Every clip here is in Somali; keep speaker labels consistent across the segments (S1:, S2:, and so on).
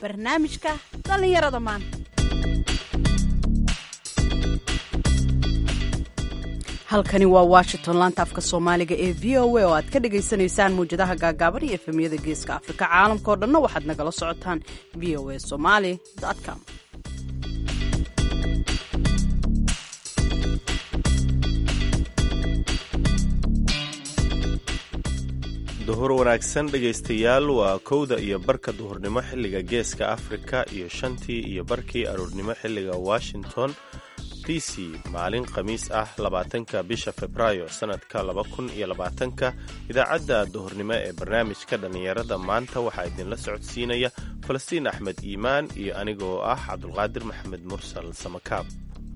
S1: barnaamijka dhallinyarada maanta. halkani waa Washington, laanta afka Soomaaliga ee VOA oo aad ka dhageysanaysaan muujadaha gaagaaban iyo efemiyada Geeska Afrika. Caalamka oo dhanna waxaad nagala socotaan voasomali.com.
S2: duhur wanaagsan dhegaystayaal, waa 1:00 iyo barka duhurnimo xilliga Geeska Afrika iyo 5:00 iyo barkii aroornimo xilliga Washington DC. maalin khamiis ah 20 bisha Febraayo sanadka 2020. idaacadda duhurnimo ee barnaamijka dhallinyarada maanta waxaa idinla socodsiinaya Falastiin Axmed Iimaan iyo anigoo ah Cabdulqaadir Maxamed Mursal Samakaab.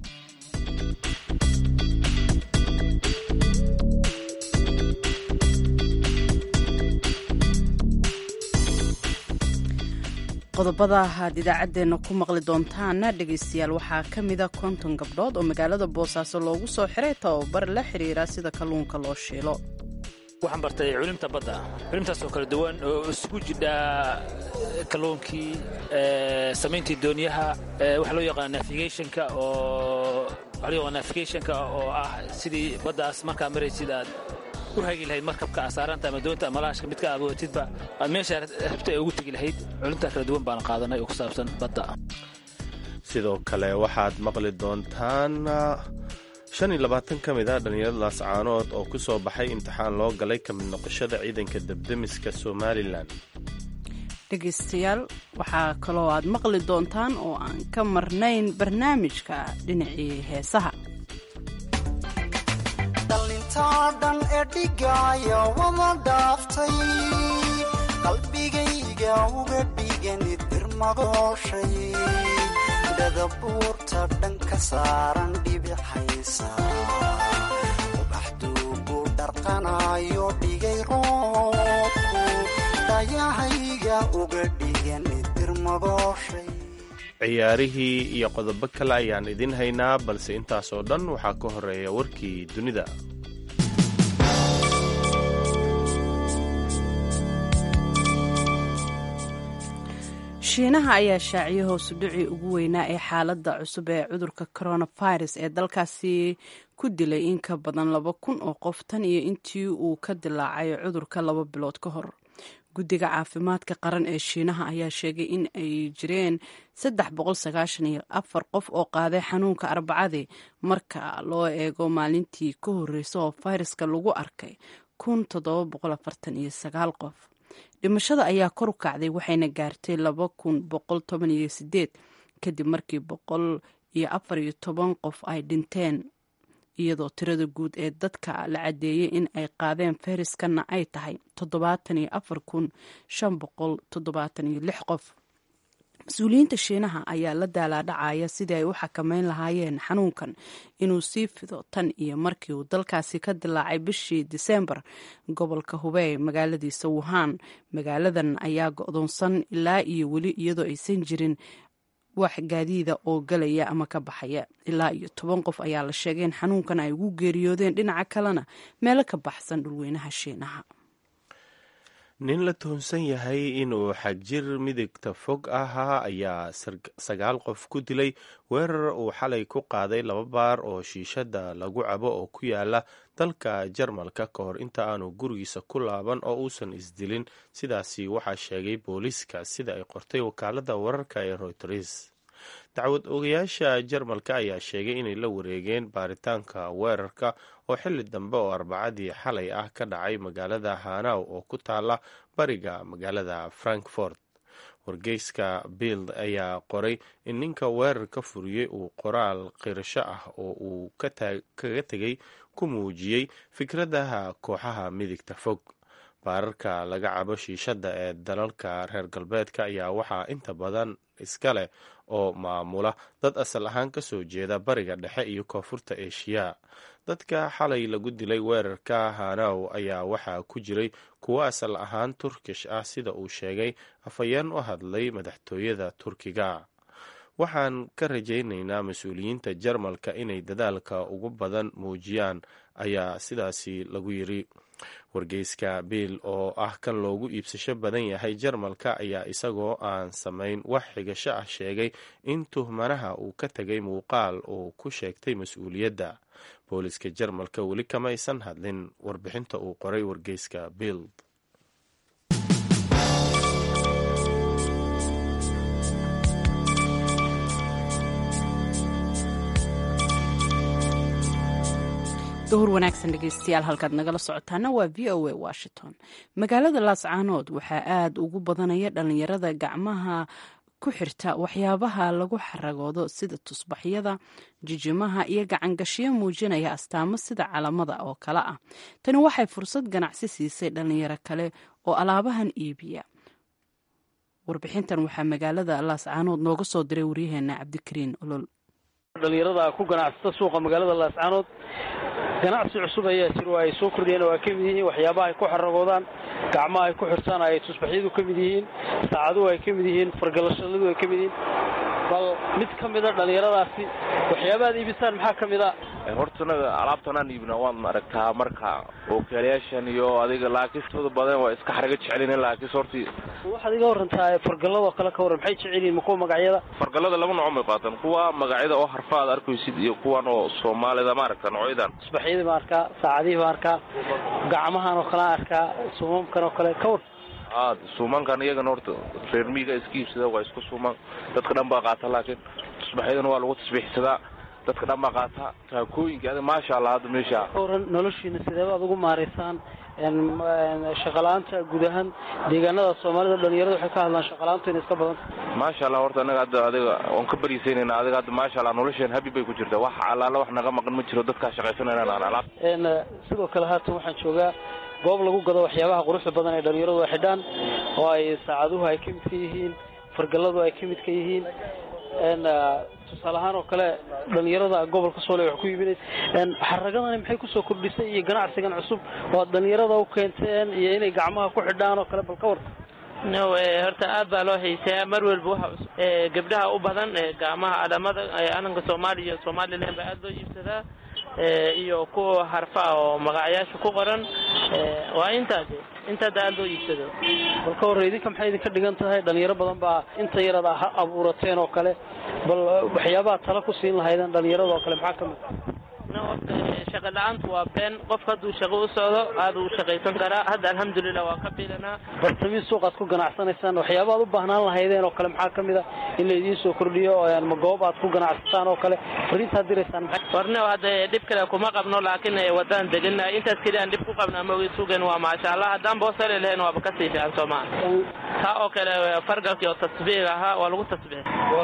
S1: qodobada aad idaacaddeenna ku maqli doontaana dhegaystayaal waxaa ka mida 50 gabdhood oo magaalada Boosaaso loogu soo xiray tababar la xiriira sida kalluunka loo shiilo.
S3: waxaan bartay culimta badda, culimtaasoo kala duwan oo isugu jidha kalluunkii, samayntii dooniyaha, waxa loo yaqaan navigationka oo ah sidii baddaas markaa maraysid aad u hagi lahayd markabka asaaranta ama doonta ama laashka midka abootidba aad meesha rabta ay ugu tegi lahayd. culimta kala duwan baan qaadanay oo ku saabsan badda.
S2: sidoo kale waxaad maqli doontaan 25 ka mid ah dhallinyaradaas caanood oo ku soo baxay imtixaan loo galay ka mid noqoshada ciidanka debdemiska Somalilan.
S1: dhegaystayaal waxaa kaloo aad maqli doontaan oo aan ka marnayn barnaamijka dhinacii heesaha.
S4: dhalintaadan ee dhigaya wada dhaaftay qalbigayga uga dhigani dirmadooshay dhadabuurta dhanka saaran dhibixaysa ubaxduugu dharqanayo dhigay roobku dhayahayga uga dhigani dirmadooshay.
S2: ciyaarihii iyo qodobo kale ayaan idin haynaa, balse intaasoo dhan waxaa ka horeeya warkii dunida.
S1: shiinaha ayaa shaaciyay hoos u dhicii ugu weynaa ee xaaladda cusub ee cudurka coronavirus ee dalkaasi ku dilay in ka badan 2,000 oo qof tan iyo intii uu ka dilaacay cudurka 2 bilood ka hor. guddiga caafimaadka qaran ee shiinaha ayaa sheegay in ay jireen 394 qof oo qaaday xanuunka Arbacadii marka loo eego maalintii ka horreysay oo fayraska lagu arkay 1,749 qof. dhimashada ayaa kor u kacday waxayna gaartay 2,118 kadib markii 114 qof ay dhinteen, iyadoo tirada guud ee dadka la cadeeyey in ay qaadeen fayraskana ay tahay 74,576 qof. mas-uuliyiinta shiinaha ayaa la daalaadhacaya sidii ay u xakameyn lahaayeen xanuunkan inuu sii fido tan iyo markii uu dalkaasi ka dilaacay bishii Diseembar gobolka Hubei magaaladiisa Wuhan. magaaladan ayaa go'doonsan ilaa iyo weli iyadoo aysan jirin wax gaadiida oo galaya ama ka baxaya. ilaa iyo 10 qof ayaa la sheegay in xanuunkan ay ugu geeriyoodeen, dhinaca kalena meelo ka baxsan dhulweynaha shiinaha.
S2: nin la tuhunsan yahay inuu xagjir midigta fog ahaa ayaa 9 qof ku dilay weerar uu xalay ku qaaday 2 baar oo shiishada lagu cabo oo ku yaala dalka Jarmalka ka hor inta aanu gurigiisa ku laaban oo uusan isdilin. sidaasi waxaa sheegay booliiska sida ay qortay wakaaladda wararka ee Reuters. dacwad ogayaasha Jarmalka ayaa sheegay inay la wareegeen baaritaanka weerarka oo xilli dambe oo Arbacadii xalay ah ka dhacay magaalada Hanau oo ku taala bariga magaalada Frankfurt. wargeyska Bild ayaa qoray in ninka weerarka furiyey uu qoraal qirasho ah oo uu kaga tegay ku muujiyey fikradaha kooxaha midigta fog. baararka laga cabo shiishada ee dalalka reer galbeedka ayaa waxaa inta badan iska leh oo maamula dad asal ahaan ka soo jeeda bariga dhexe iyo koonfurta Eeshiya. dadka xalay lagu dilay weerarka Hanau ayaa waxaa ku jiray kuwo asal ahaan Turkish ah sida uu sheegay afhayeen u hadlay madaxtooyada Turkiga. waxaan ka rajaynaynaa mas-uuliyiinta jarmalka inay dadaalka ugu badan muujiyaan ayaa sidaasi lagu yiri. wargeyska biil oo ah kan loogu iibsasho badan yahay jarmalka ayaa isagoo aan samayn wax xigasho ah sheegay in tuhmanaha uu ka tegay muuqaal uu ku sheegtay mas-uuliyadda. booliska jarmalka weli kama aysan hadlin warbixinta uu qoray wargeyska biil.
S1: duhur wanaagsan dhegeystayaal, halkaad nagala socotaana waa v o a washington. magaalada laascaanood waxaa aada ugu badanaya dhalinyarada gacmaha ku xirta waxyaabaha lagu xaragoodo sida tusbaxyada, jijimaha iyo gacangashiyo muujinaya astaamo sida calamada oo kale ah. tani waxay fursad ganacsi siisay dhalinyaro kale oo alaabahan iibiya. warbixintan waxaa magaalada laascaanood nooga soo diray waryaheena cabdikariin olol.
S5: dhalinyarada ku ganacsata suuqa magaalada laascaanood ganacsi cusub ayaa jiro oo ay soo kordhiyeen oo ay ka mid yihiin waxyaabaha ay ku xaragoodaan, gacmaha ay ku xirtaan ay tusbaxyadu ka mid yihiin, saacaduhu ay ka mid yihiin, fargalashadadu ay ka mid yihiin. bal mid ka mida dhalinyaradaasi waxyaabaha aad iibisaan maxaa ka mid a?
S6: horta anaga alaabtanaan iibina waan aragtaa marka ookiyaalayaashan iyo adiga laakistooda badan waa iska xaraga jecelin laakis horti.
S5: waxaad iga warantaa fargalladoo kale ka waran, maxay jecel yihiin? ma kuwa magacyada?
S6: fargallada laba nooc may qaataan, kuwa magacyada oo harfa aad arkaysid iyo kuwan oo soomaalida ma aragta noocyadan.
S5: tusbaxyadii baan arkaa, saacadihii baan arkaa, gacmahan oo kale aan arkaa, suumamkan oo kale ka war.
S6: suumankan iyagana horta reer miyiga iska iibsada waa isku suuman, dadka dhan baa qaata, laakiin tusbaxyadana waa lagu tasbiixsadaa, dadka dhan baa qaata. taakooyinka ada maasha Allah hadda meesha
S5: oran noloshiina sidee baad ugu maareysaan shaqalaanta guud ahaan deegaanada Soomaalida? dhalinyaradu waxay ka hadlaan shaqalaanta in iska badan.
S6: maasha Allah horta anaga hadda adiga on ka bariisaynayna, adiga hadda maasha Allah nolosheen habi bay ku jirtaa, wax alaala wax naga maqan ma jiro, dadka shaqaysanayna alaab.
S5: sidoo kale haatan waxaan joogaa goob lagu gado waxyaabaha quruxda badan ee dhalinyaradu ay xidhaan, oo ay saacaduhu ay ka mid ka yihiin, fargalladu ay ka mid ka yihiin. tusaale ahaan oo kale dhalinyarada gobolka Soomaaliya wax ku iibinaysa xaragadani maxay ku soo kordhisay iyo ganacsigan cusub oo dhalinyarada u keenteen iyo inay gacmaha ku xidhaan oo kale, bal ka war.
S7: horta aad baa loo xiiseeyaa mar walba waxa gabdhaha u badan gacmaha adamada ananka Soomaaliya Soomaaliland baa aad loo iibsadaa iyo kuwa harfa oo magacayaasha ku qoran waa inta aad loo iibsado.
S5: bal ka war idinka maxay idinka dhigan tahay? dhalinyaro badan baa inta yarada abuurateen oo kale, bal waxyaabaha tala ku siin lahaydeen dhalinyarada oo kale maxaa ka mid?
S7: shaqa la'aantu waa been, qofka hadduu shaqo u socdo aad uu shaqaysan karaa. hadda alxamdulilah waa ka biilanaa.
S5: bartamiin suuqaad ku ganacsanaysaan, waxyaaba aad u baahnaan lahaydeen oo kale maxaa ka mid a in la idiin soo kordhiyo ma goob aad ku ganacsataan oo kale fariintaad diraysaan maxay?
S7: warne hadda dhib kale kuma qabno, laakiin wadaan degannahay intaas keliya aan dhib ku qabnaa moogi suugan waa maasha Allah. haddaan boosale lahayn waaba ka sii fiican Soomaa. taa oo kale fargalkii oo tasbiix ahaa waa lagu tasbiix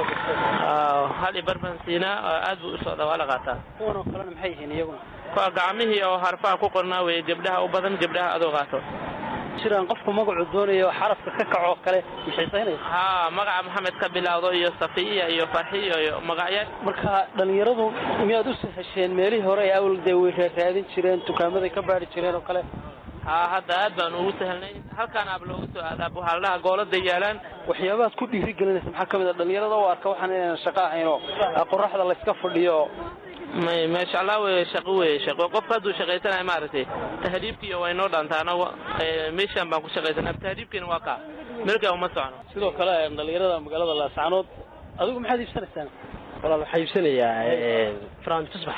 S7: hal ibarban siina aad buu u socdaa, waa la qaataa.
S5: kuwan oo kalena maxay yihiin iyaguna?
S7: kuwa gacmihii oo harfaha ku qornaa wey, gabdhaha u badan, gabdhaha adoo qaato.
S5: jiraan qofku magacu doonayo xarafka ka kaco kale xiisaynay?
S7: magaca Maxamed ka bilaawdo iyo Safiya iyo Farxiyo iyo magacyo.
S5: marka dhalinyaradu miyaad u sahasheen meelihii hore ay awalday way raadin jireen, dukaamada ka baari jireen oo kale?
S7: hadda aad baan ugu sahalnay, halkaan aab loogu soo aadaa buhaaladaha goolada yaalaan.
S5: waxyaabaad ku dhiirigelinaysa maxaa ka mid a dhalinyarada u arka waxaan inaan shaqo ahayn oo qoraxda la iska fadhiyo?
S7: maasha Allah way shaqo qofka hadduu shaqaysanayo maaragtay tahriibkii way noo dhaantaan meeshaan baan ku shaqaysanaa, tahriibkiina waa ka markaa uma socono.
S5: sidoo kale dhalinyarada magaalada Laascaanood adigu maxaad iibsanaysaan?
S8: walaal waxaan iibsanayaa Fran tusbax.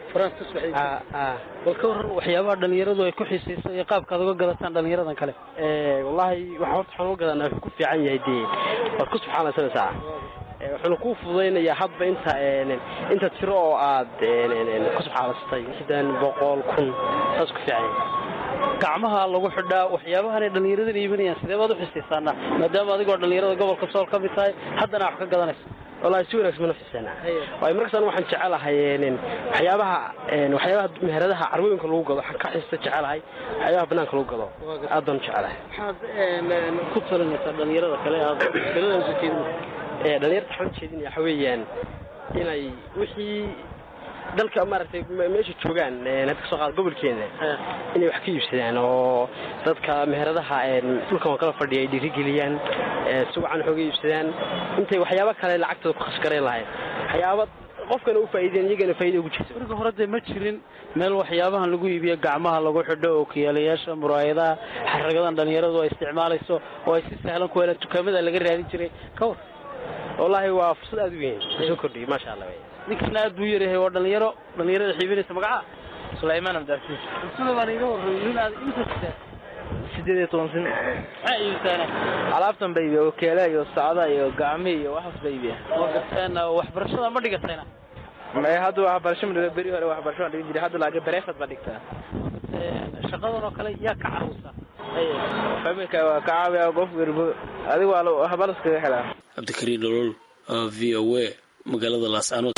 S5: bal ka waran waxyaabaha dhalinyaradu ay ku xiisayso iyo qaabkaad uga gadataan dhalinyaradan kale?
S8: wallahi waxa horta xanuun gadanaa ku fiican yahay waa ku subxaanaysaa, wuxuu ku fududeynayaa hadba inta tiro oo aad ku subxaanastay 700,000 taas ku fiican.
S5: gacmaha lagu xidhaa waxyaabahan ay dhalinyarada iibinayaan sidee baad u xiisaysaana maadaama adigoo dhalinyarada gobolka Sool ka mid tahay haddana wax ka gadanayso?
S8: wallahi si wanaagsan ma fiirsana. markaan waxaan jecelahay waxyaabaha meheradaha carwooyinka lagu gado waxaan ka xiiso jecelahay, waxyaabaha banaanka lagu gado aad baan jecelahay.
S5: maxaad ku talinaysaa dhalinyarada kale aad dhalinyarada waxaan jeedinaya waxa weeyaan inay wixii
S8: dalka maaragtay meesha joogaan hadda kasoo qaada gobolkeeda inay wax ka iibsadaan oo dadka meheradaha dhulkan oo kala fadhiya ay dhiirigeliyaan si wacan xooga iibsadaan intay waxyaabo kale lacagtooda ku khasgareen lahayd waxyaaba qofkana u faa'iideen iyagana faa'iido ugu jirto
S5: marka hore dee ma jirin meel waxyaabahan lagu iibiyo gacmaha lagu xidho oo kiyaalayaasha muraayadaha xaragadan dhalinyaradu ay isticmaalayso oo ay si sahlan ku helaan dukaamada laga raadin jiray ka war
S8: wallaahi waa fursad aad u weyn soo kordhiyay maasha allah
S5: ninkana aad buu yaryahay waa dhalinyarada xiibinaysa magaca
S7: Sulaiman Abdulaziz
S5: sida baan iga warramay nin aad inta
S7: 18 sin
S5: maxay iibsana
S7: alaabtan baybi oo keela iyo saacada iyo gacmo iyo waxaas baybi
S5: oo gataan waxbarashada ma dhigatayna
S7: ma hadda waxbarasho ma bari hore waxbarasho dhigi jiray hadda laaga bareefad ba dhigtaa
S5: shaqadan oo kale yaa ka caawisa
S7: familka waa ka caawiya qof garbo adigu waa habalaska helaa
S9: Abdikariin Nolol VOA magaalada Laascaanood.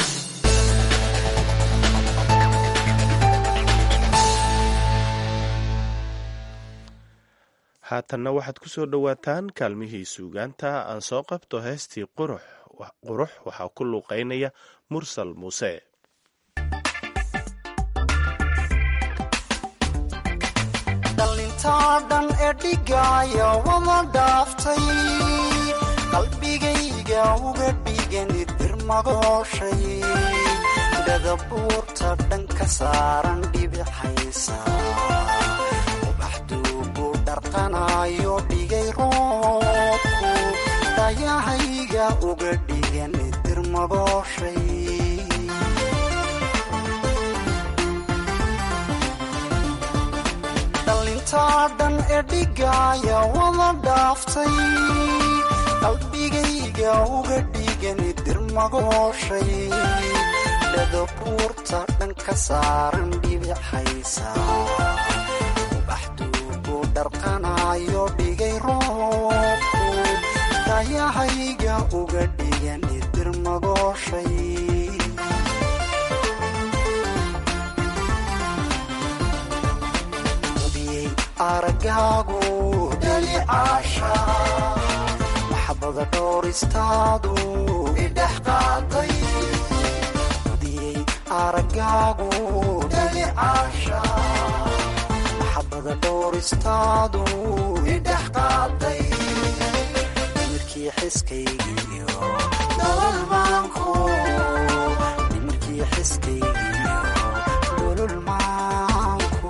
S2: haatanna waxaad ku soo dhowaataan kaalmihii suugaanta aan soo qabto heestii qurux waxaa ku luuqaynaya Mursal Muuse.
S4: dhalintaa dhan ee dhigaya wada dhaaftay qalbigayga uga dhigani dirmagooshay dhadabuurta dhan ka saaran dhibixaysa ubaxduugu dharqanayo dhigay roobku dhayahayga uga dhigani dirmagooshay dhalintaa dhan ee dhigaya wada dhaaftay qalbigayga uga dhigani dirmagooshay dhadabuurta dhan ka saaran dhibixaysa ubaxduugu dharqanayo dhigay roobku dhayahayga uga dhigani dirmagooshay aragaagu dhalicaasha maxabada dhooristaadu idhex qaaday udiyey aragaagu dhalicaasha maxabada dhooristaadu idhex qaaday dimirkii xiskaygiyo dololmaanku dimirkii xiskaygiyo dololmaanku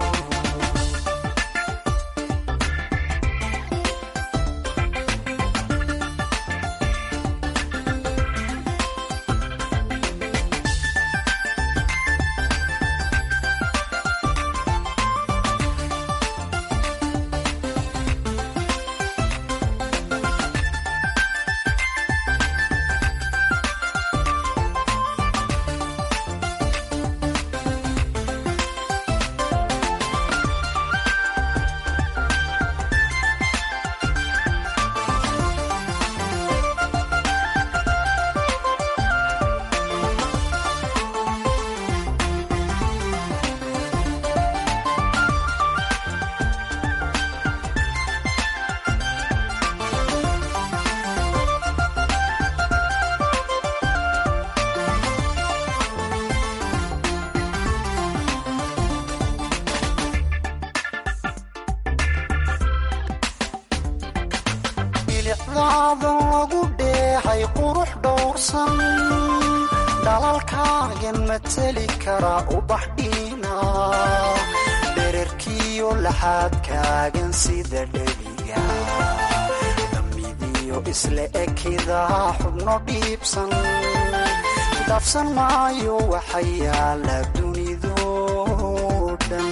S4: bilicdaadan lagu dheehay qurux dhowrsan dhalalkaagan mateli kara ubax dhiina dherarkiyo laxaadkaagan sida dhabiga damidiyo isla ekida xubno dhiibsan dhaafsan maayo waxa yaala dunido dhan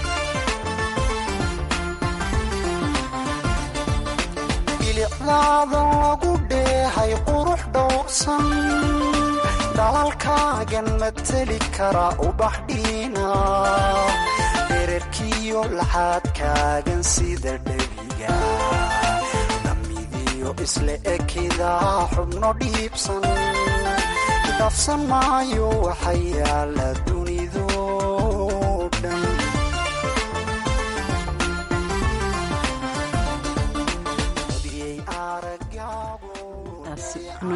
S4: bilicdaadan lagu dheehay qurux dhowrsan dhalalkaagan mateli kara ubax dhiina dherarkiyo laxaadkaagan sida dhabiga damidiyo isla ekida xubno dhiibsan dhaafsan maayo waxa yaala dunido dhan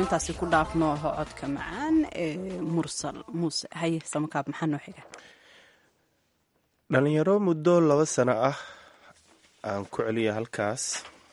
S1: intaasi ku dhaafno codka macaan ee mursal muuse haye samakaab maxaa noo xiga
S2: dhalinyaro muddo 2 sano ah aan ku celiya halkaas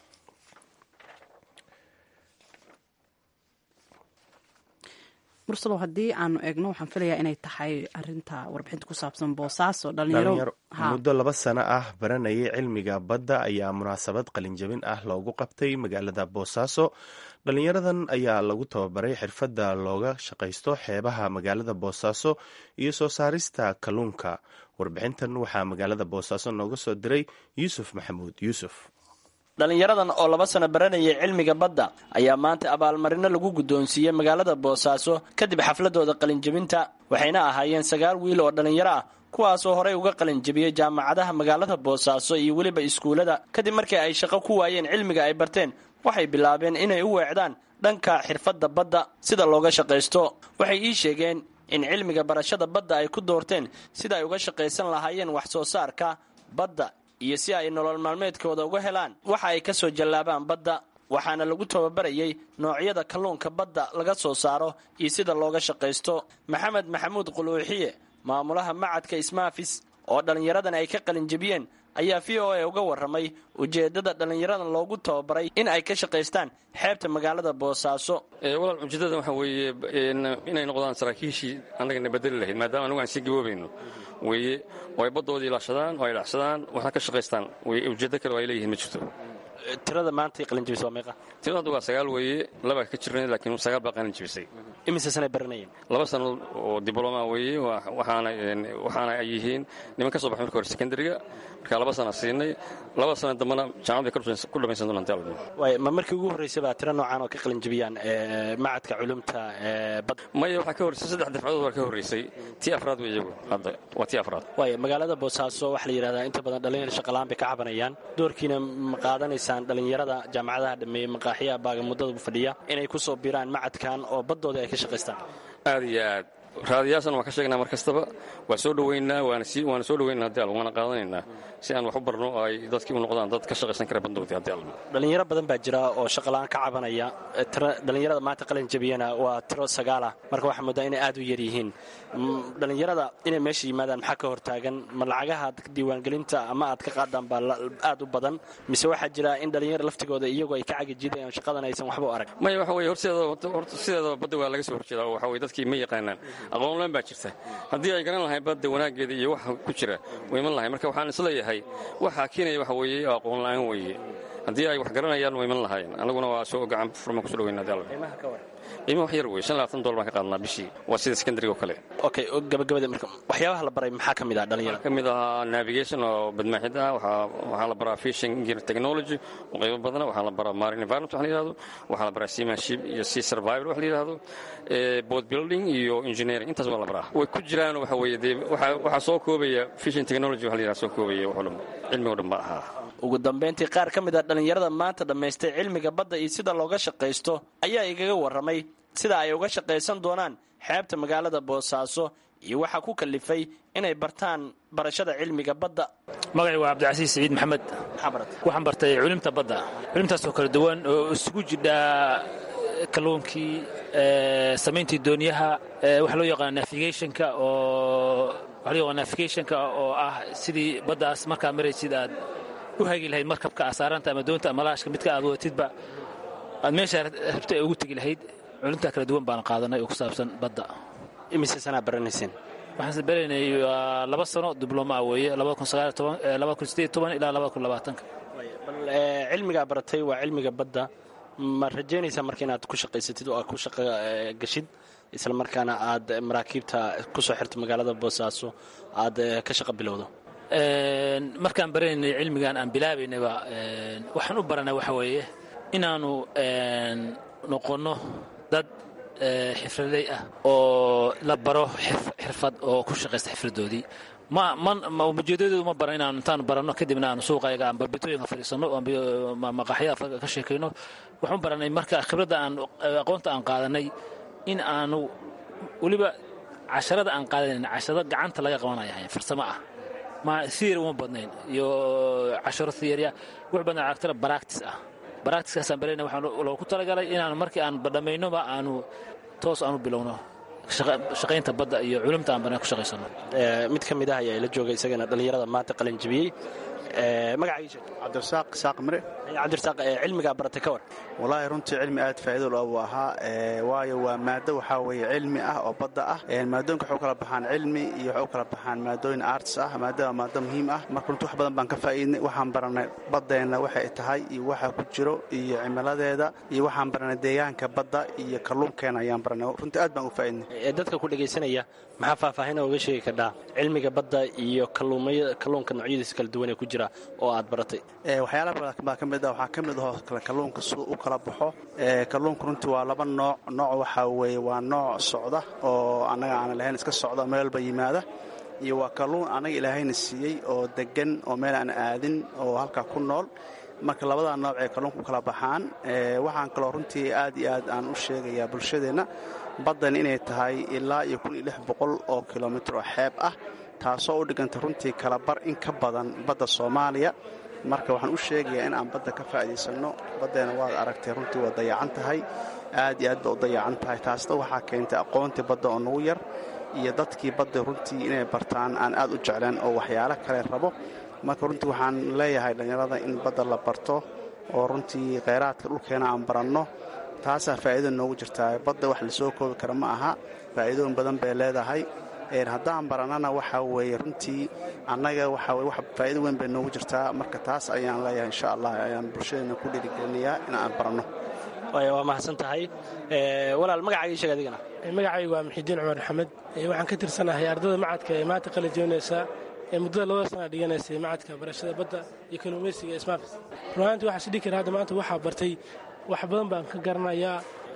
S1: mursalo haddii aanu eegno waxaan filayaa inay tahay arinta warbixinta ku saabsan boosaaso dhalinyaro
S2: muddo 2 sano ah baranayay cilmiga badda ayaa munaasabad qalinjabin ah loogu qabtay magaalada boosaaso dhalinyaradan ayaa lagu tababaray xirfadda looga shaqaysto xeebaha magaalada boosaaso iyo soo saarista kalluunka warbixintan waxaa magaalada boosaaso nooga soo diray yuusuf maxamuud yuusuf
S10: dhalinyaradan oo 2 sano baranayay cilmiga badda ayaa maanta abaalmarino lagu guddoonsiiyey magaalada boosaaso kadib xafladooda qalinjabinta waxayna ahaayeen 9 wiil oo dhalinyaro ah kuwaasoo horey uga qalinjabiyey jaamacadaha magaalada boosaaso iyo weliba iskuullada kadib markii ay shaqo ku waayeen cilmiga ay barteen waxay bilaabeen inay u weecdaan dhanka xirfadda badda sida looga shaqaysto waxay ii sheegeen in cilmiga barashada badda ay ku doorteen sida ay uga shaqaysan lahaayeen wax soo saarka badda iyo si ay nolol maalmeedkooda uga helaan waxa ay ka soo jallaabaan badda waxaana lagu tababarayay noocyada kalluunka badda laga soo saaro iyo sida looga shaqaysto maxamed maxamuud quluuxiye maamulaha macadka ismaafis oo dhallinyaradan ay ka qalinjabiyeen ayaa v o a uga warramay ujeeddada dhallinyaradan loogu tababaray in ay ka shaqaystaan xeebta magaalada boosaaso
S11: walaal ujeeddada waxa weeye inay noqdaan saraakiishii annagana bedeli lahayd maadaama anagu aan sii gaboobayno weeye oo ay baddoodii ilaashadaan oo ay dhacsadaan waxna ka shaqaystaan weye ujeeddo kale oo ay leeyihiin ma jirto
S10: tirada maanta qalinjabisay waa meeqa
S11: tirada waa 9 weeye 2 ka jirnay laakiin 9 baa qalinjabisay
S10: imise sanay baranayeen
S11: 2 sano oo dibloma weeye waxaana ay yihiin niman ka soo baxay marka hore secondary-ga marka 2 sano siinay 2 sano dambana jaamacadda ku dhamaysan doonaan taalmo
S10: way ma markii ugu horeysay baa tira noocan oo ka qalinjabiyaan macadka culumta badda
S11: maya waxaa ka horeysay 3 dafcadood waa ka horeysay tii afraad way iyagu hadda waa tii afraad
S10: way magaalada boosaaso waxa la yiraahdaa inta badan dhalinyaro shaqo la'aan bay ka cabanayaan doorkiina ma qaadanaysaa dhalinyarada jaamacadaha dhameeyay maqaaxiya baaga muddada fadhiya inay ku soo biiraan macadkan oo baddooda ay ka shaqaystaan
S11: aad iyo aad raadiyaasana waan ka sheegnaa mar kastaba waa soo dhoweynaa waana soo dhoweynaa haddii allo waana qaadanaynaa si aan wax u barno oo ay dadkii u noqdaan dad ka shaqaysan kara baddoodii haddii allo
S10: dhalinyaro badan baa jira oo shaqalaan ka cabanaya dhalinyarada maanta qalin jabiyana waa tiro 9 ah marka waxaa moodaa inay aad u yar yihiin dhalinyarada inay meesha yimaadaan maxaa ka hortaagan ma lacagaha diiwaangelinta ama aad ka qaadaan baa aad u badan mise waxaa jira in dhalinyaro laftigooda iyagoo ay ka cagajidayaan shaqadan aysan waxba u arag
S11: maya waxa weeye horsideeda badda waa laga soo horjeedaa oo waxa weye dadkii ma yaqaanaan aqoonlaan baa jirta haddii ay garan lahayn badda wanaaggeeda iyo waxa ku jira way iman lahay marka waxaan isleeyahay waxaa keenaya waxa weeye aqoon la'aan weeye haddii ay wax garanayaan way iman lahaayeen annaguna waa soo gacan furma kusoo dhaweynaa dal qiimo wax yar wey $50 baan ka qaadnaa bishii waa sida secondary oo kale
S10: okay gabagabada marka waxyaabaha la baray maxaa ka mid ah dhalinyarada
S11: ka mid ah navigation oo badmaaxid ah waxaa la baraa fishing gear technology oo qaybo badan waxaa la baraa marine environment wax la yiraahdo waxaa la baraa seamanship iyo sea survival wax la yiraahdo boat building iyo engineering intaas waa la baraa way ku jiraan waxa weeye waxa soo koobaya fishing technology wax la yiraahdo soo koobaya wax dhan cilmiga dhan baa ahaa
S10: ugu dambeyntii qaar ka mid ah dhalinyarada maanta dhammaystay cilmiga badda iyo sida looga shaqaysto ayaa igaga warramay sida ay uga shaqaysan doonaan xeebta magaalada boosaaso iyo waxaa ku kalifay inay bartaan barashada cilmiga badda
S3: magacii waa cabdicasiis siciid maxamed waxaan bartay culimta badda culimtaasoo kala duwan oo isugu jidha kalluunkii samayntii dooniyaha waxa loo yaqaana navigationka oo ah sidii baddaas markaa maraysid aad u hagi lahayd markabka asaaranta ama doonta ama laashka midka aad wadatidba aad meeshaa rabta ay ugu tegi lahayd culimtaa kala duwan baan qaadanay oo ku saabsan badda
S10: imise sanaa baranayseen
S3: waxaan baraynay 2 sano dibloma weeye 2018 ilaa 2020
S10: cilmiga baratay waa cilmiga badda ma rajaynaysaa marka inaad ku shaqaysatid oo aad ku shaqo gashid isla markaana aad maraakiibta ku soo xirto magaalada boosaaso aad ka shaqo bilowdo
S3: markaan baranaynay cilmigan aan bilaabaynaba waxaan u baranay waxa weeye inaanu noqonno dad xirfadley ah oo la baro xirfad oo ku shaqaysta xirfadoodii ujeedadoodu ma baran inaanu intaanu baranno kadibna aanu suuqayga aan barbitooyinka fadhiisanno maqaaxyada ka sheekayno waxaan baranay marka khibradda aqoonta aan qaadanay in aanu weliba casharada aan qaadanayn casharada gacanta laga qabanaya farsamo ah ma theory uma badnayn iyo casharo theory ah wax badan aragtida practice ah baractiskaasaan barayna waxaan loogu talagalay inaan markii aan badhamaynoba aanu toos aanu bilowno shaqaynta badda iyo culumta aan banaan ku shaqaysano.
S10: mid ka mid ah ayaa ila jooga isagana dhallinyarada maanta qalinjabiyey magaciisa
S12: cabdirasaaq saaq mire.
S10: cabdirasaaq cilmigaa baratay ka war.
S12: wallaahi runtii cilmi aad faa'iido leh buu ahaa waayo waa maado waxaa weeye cilmi ah oo badda ah maadooyinka waxay u kala baxaan cilmi iyo waxay u kala baxaan maadooyin arts ah maadada maado muhiim ah marka runtii wax badan baan ka faa'iidnay waxaan baranay baddeenna waxay tahay iyo waxa ku jiro iyo cimiladeeda iyo waxaan baranay deegaanka badda iyo kalluunkeena ayaan baranay runtii aad baan u faa'iidnay.
S10: dadka ku dhegaysanaya maxaa faahfaahin ooga sheegi kardhaa cilmiga badda iyo kalluunka noocyadiisa kala duwan ee ku jira oo aad baratay?
S12: waxyaala badan baa ka mid ah waxaa ka mid ahoo kale kalluunka suu u kala baxo kalluunka runtii waa laba nooc waxaa weeye waa nooc socda oo annaga aanan lahayn iska socda meel walba yimaada iyo waa kalluun annaga ilaahayna siiyey oo deggan oo meel aan aadin oo halkaa ku nool marka labadaa nooc ee kalluunka u kala baxaan waxaan kaloo runtii aad iyo aad aan u sheegayaa bulshadeenna baddan inay tahay ilaa iyo 1600 oo kilomitir oo xeeb ah taasoo u dhiganta runtii kala bar in ka badan badda Soomaaliya marka waxaan u sheegayaa in aan badda ka faa'iideysanno baddeena waad aragtay runtii waa dayacan tahay aad iyo aad ba u dayacan tahay taasna waxaa keentay aqoontii badda oo nagu yar iyo dadkii badda runtii inay bartaan aan aad u jecleen oo waxyaalo kale rabo marka runtii waxaan leeyahay dhallinyarada in badda la barto oo runtii kheyraadka dhulkeena aan baranno taasaa faa'iido noogu jirtaa badda wax la soo koobi kara ma aha faa'iidooyin badan bay leedahay haddaan barannana waxaa weeye runtii annaga waxaa weye wax faa'iido weyn bay noogu jirtaa marka taas ayaan leeyahay insha allah ayaan bulshadeena ku dhiirigelinayaa in aan baranno.
S10: waa mahadsan tahay walaal magacaaga sheeg adigana.
S13: magacaygu waa Muxidiin Cumar Maxamed waxaan ka tirsanahay ardada macadka ee maanta qalin jabinaysa ee muddada 2 sano dhiganaysay macadka barashada badda iyo kalluumaysiga Ismaafis. runaantii waxaa sidii kara hadda maanta waxaa bartay wax badan baan ka garanayaa.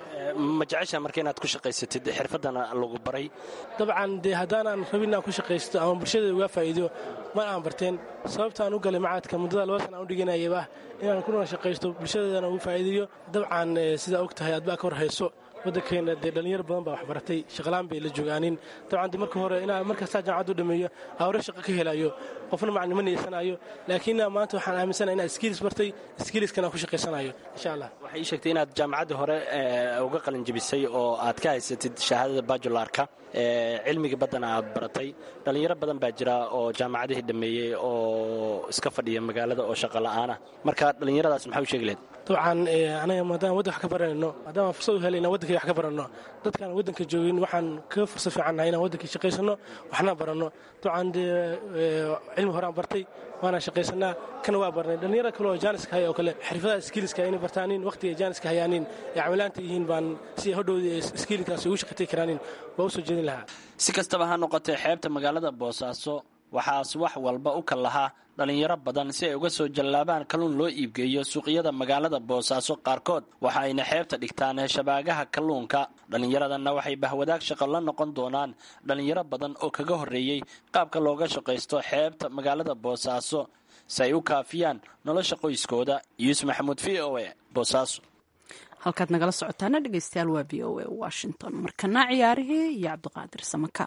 S10: ma jeceshaa marka inaad ku shaqaysatid xirfadana lagu baray?
S13: dabcan dee haddaanan rabin inaan ku shaqaysto ama bulshada uga faa'iido ma aan barteen sababtaan u galay macadka muddada 2 sano aan u dhiganayaba inaan kuna shaqaysto bulshadana ugu faa'iidiyo. dabcan sida og tahay aad baa ka hor hayso waddankeena dee dhalinyaro badan baa wax baratay shaqalaan bay la joogaanin dabcan dee marka hore inaan markasta jaamacad u dhameeyo awre shaqo ka helayo qofna macnimo niyeysanayo laakiin maanta waxaan aaminsanahay inaan skills bartay skillskana ku shaqaysanayo insha Allah.
S10: waxay ii sheegtay inaad jaamacadda hore uga qalin jabisay oo aad ka haysatid shahaadada bajularka cilmiga baddana aad baratay dhalinyaro badan baa jira oo jaamacadihii dhameeyey oo iska fadhiya magaalada oo shaqo la'aana marka dhalinyaradaas maxaa u sheegi lahayd?
S13: dabcan anaga maadaama waddan wax ka baranayno maadaama fursad u helayna waddankii wax ka baranno dadkaan waddanka joogin waxaan kaga fursad fiican nahay inaan waddankii shaqaysanno waxna baranno. dabcan dee cilmi horaan bartay waana shaqaysanaa kana waa barnay dhalinyaro kale oo jaaniska haya oo kale xirfadaha skillska inay bartaanin waqtiga jaaniska hayaanin ee camilaanta yihiin baan si hodhowdii skillkaas ugu shaqatay karaanin waa u soo jeedin lahaa.
S10: si kastaba ha noqotee xeebta magaalada Boosaaso waxaas wax walba u kala lahaa dhalinyaro badan si ay uga soo jallaabaan kalluun loo iibgeeyo suuqyada magaalada Boosaaso qaarkood waxa ayna xeebta dhigtaan shabaagaha kalluunka. dhalinyaradanna waxay bahwadaag shaqo la noqon doonaan dhalinyaro badan oo kaga horeeyay qaabka looga shaqaysto xeebta magaalada Boosaaso si ay u kaafiyaan nolosha qoyskooda. Yuusuf Maxamuud VOA Boosaaso.
S1: halkaad nagala socotaana dhegaystayaal waa VOA Washington markana ciyaarihii iyo Cabdiqaadir Samakaab.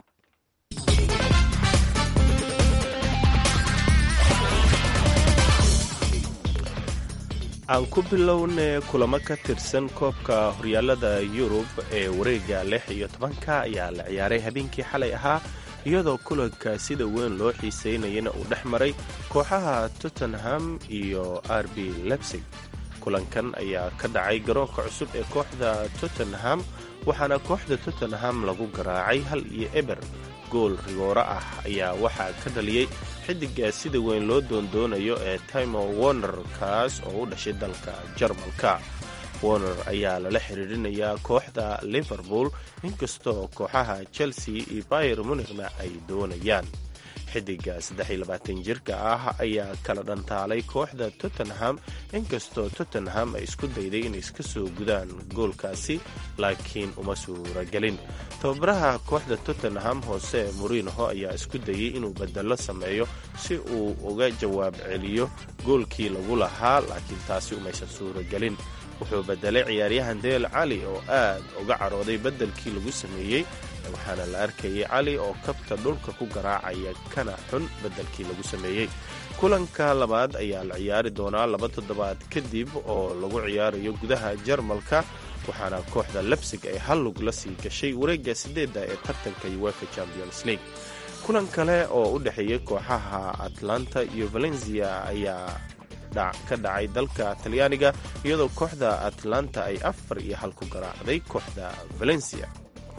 S2: aan ku bilownay kulamo ka tirsan koobka horyaalada Yurub ee wareega 16 ayaa la ciyaaray habeenkii xalay ahaa iyadoo kulanka sida weyn loo xiiseynayana uu dhex maray kooxaha Tottenham iyo RB Leipzig. kulankan ayaa ka dhacay garoonka cusub ee kooxda Tottenham waxaana kooxda Tottenham lagu garaacay 1-0. gool rigooro ah ayaa waxaa ka dhaliyey xidiga sida weyn loo doondoonayo ee Timo Werner kaas oo u dhashay dalka Jarmalka. Werner ayaa lala xiriirinayaa kooxda Liverpool inkastoo kooxaha Chelsea iyo Bayern Munich ay doonayaan. xidiga 23 jirka ah ayaa kala dhantaalay kooxda Tottenham inkastoo Tottenham ay isku dayday inay iska soo gudaan goolkaasi laakiin uma suuragelin. tababaraha kooxda Tottenham Jose Mourinho ayaa isku dayay inuu bedelo sameeyo si uu uga jawaab celiyo goolkii lagu lahaa laakiin taasi umaysan suuragelin. wuxuu bedelay ciyaaryahan Dele Alli oo aad uga carooday bedelkii lagu sameeyey waxaana la arkayay cali oo kabta dhulka ku garaacaya kana xun beddelkii lagu sameeyey. kulanka labaad ayaa la ciyaari doonaa 2 toddobaad kadib oo lagu ciyaarayo gudaha Jarmalka, waxaana kooxda Leipzig ay hal lug la sii gashay wareegga 8 ee tartanka UEFA Champions League. kulan kale oo u dhexeeyay kooxaha Atlanta iyo Valencia ayaa ka dhacay dalka Talyaaniga, iyadoo kooxda Atlanta ay 4-1 ku garaacday kooxda Valencia.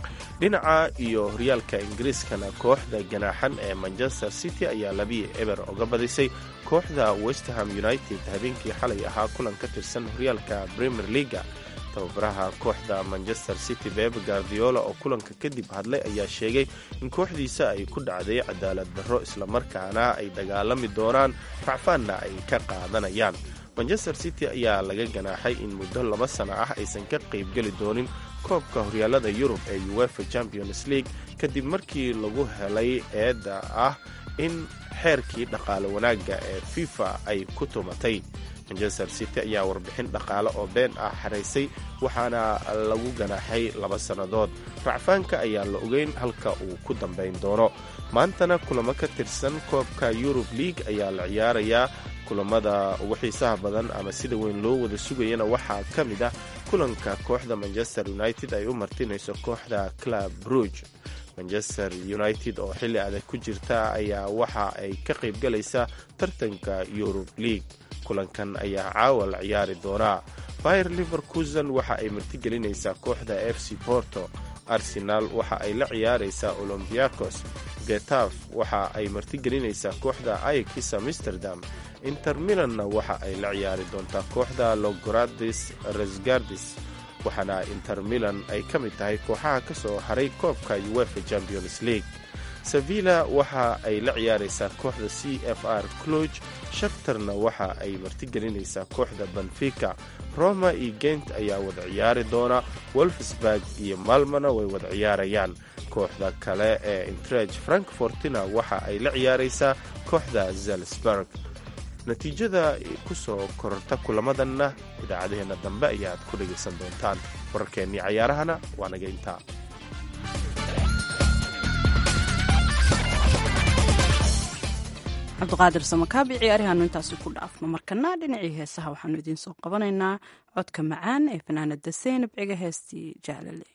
S2: dhinaca iyo horyaalka Ingiriiskana kooxda ganaaxan ee Manchester City ayaa 2-0 uga badisay kooxda West Ham United habeenkii xalay ahaa kulan ka tirsan horyaalka Premier League. tababaraha kooxda Manchester City Pep Guardiola oo kulanka kadib hadlay ayaa sheegay in kooxdiisa ay ku dhacday cadaalad darro islamarkaana ay dagaalami doonaan racfaanna ay ka qaadanayaan. Manchester City ayaa laga ganaaxay in muddo 2 sano ah aysan ka qaybgeli doonin koobka horyaalada Yurub ee UEFA Champions League kadib markii lagu helay eeda ah in xeerkii dhaqaale wanaagga ee FIFA ay ku tumatay. Manchester City ayaa warbixin dhaqaale oo been ah xaraysay, waxaana lagu ganaaxay 2 sannadood. racfaanka ayaa la ogeyn halka uu ku dambayn doono. maantana kulamo ka tirsan koobka Europe League ayaa la ciyaarayaa. kulamada ugu xiisaha badan ama sida weyn loo wada sugayana waxaa ka mid ah kulanka kooxda Manchester United ay u martinayso kooxda Club Brugge. Manchester United oo xilli adag ku jirta ayaa waxa ay ka qaybgalaysaa tartanka Europe League. kulankan ayaa caawa la ciyaari doonaa. Bayer Leverkusen waxa ay martigelinaysaa kooxda FC Porto. Arsenal waxa ay la ciyaaraysaa Olympiacos. Getafe waxa ay martigelinaysaa kooxda Ajax Amsterdam. Inter Milanna waxa ay la ciyaari doontaa kooxda Logradis Razgardis, waxaana Inter Milan ay ka mid tahay kooxaha ka soo haray koobka UEFA Champions League. Sevilla waxa ay la ciyaaraysaa kooxda CFR Cluj. Shakhtarna waxa ay martigelinaysaa kooxda Benfica. Roma iyo Gent ayaa wada ciyaari doona. Wolfsburg iyo Malmona way wada ciyaarayaan. kooxda kale ee Eintracht Frankfurtina waxa ay la ciyaaraysaa kooxda Salzburg. natiijada ku soo kororta kulamadanna idaacadaheena dambe ayaad ku dhegaysan doontaan. wararkeennii cayaarahana waa naga intaa.
S1: cabdiqaadir samakaabi ciyaarihaanu intaasi ku dhaafno. markana dhinacii heesaha waxaanu idiin soo qabanaynaa codka macaan ee fanaanada Zaynab Ciga heestii Jaalale.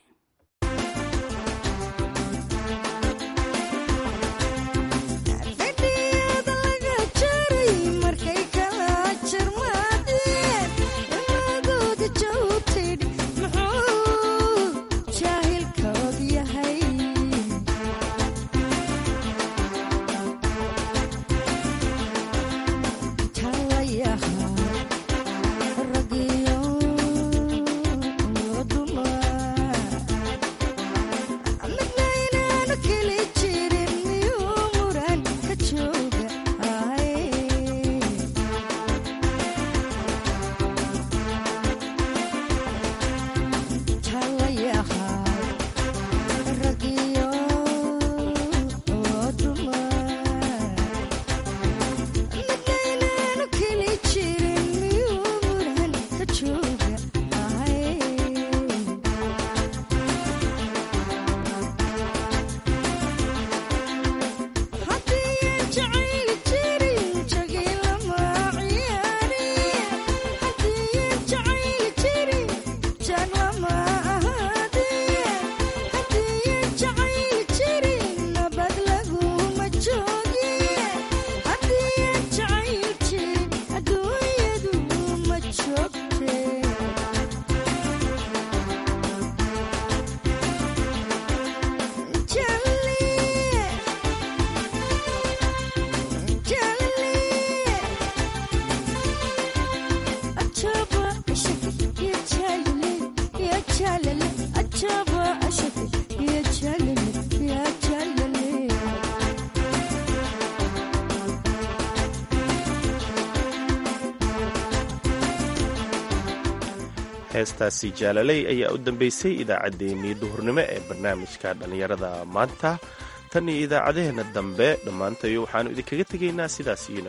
S2: heestaasi Jaalaley ayaa u dambeysay idaacaddeenii duhurnimo ee barnaamijka dhallinyarada maanta. tan iyo idaacadaheena dambe dhammaantayo waxaannu idinkaga tegaynaa sidaas iyo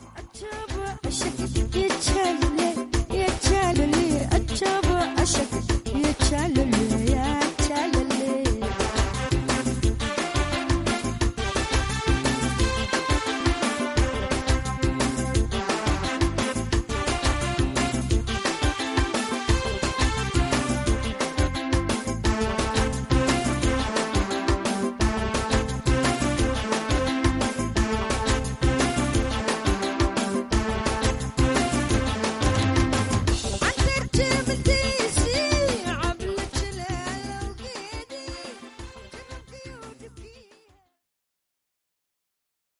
S2: nabadgelyo.